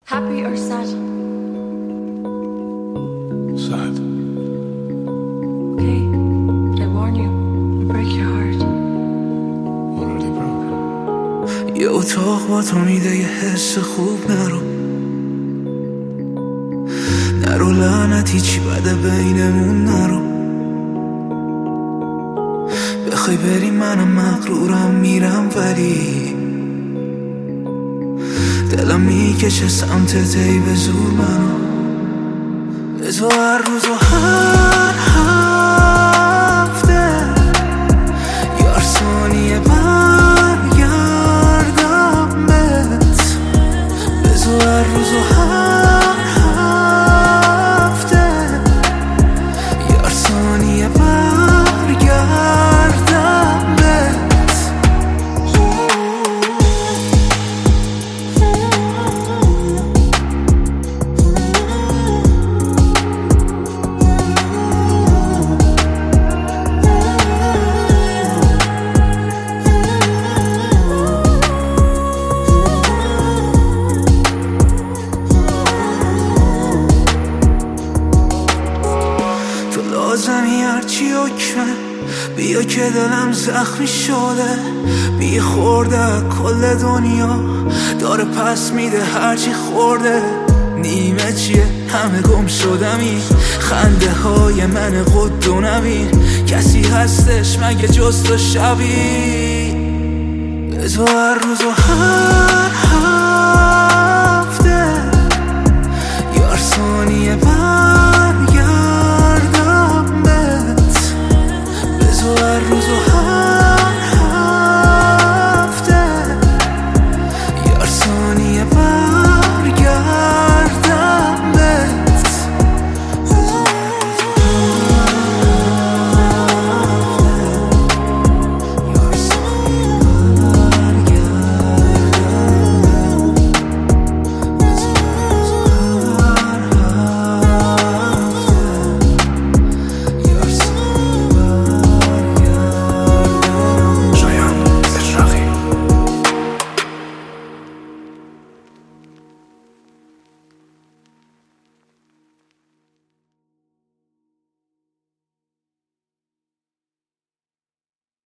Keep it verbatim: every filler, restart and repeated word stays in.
Happy or sad? Sad. Okay, but I warn you, I'll break your heart. Already broken. یه اتاق با تو میده یه حس خوب نرو نرو لعنتی چی بده بینمون نرو بخوای بری منم مغرورم میرم ولی دلم میکشه سمتت ای به زور منو به تو هر روز و هر هفته یار ثانیه برگردم بهت به تو هر روز و هر هفته یار ثانیه برگردم بهت لازمی هرچی حکمه بیا که دلم زخمی شده بی خورده کل دنیا داره پس میده هرچی خورده نیمه چیه همه گم شدمی خنده های من قد و نبین کسی هستش مگه جز تو شبیه به تو هر روز و هر هر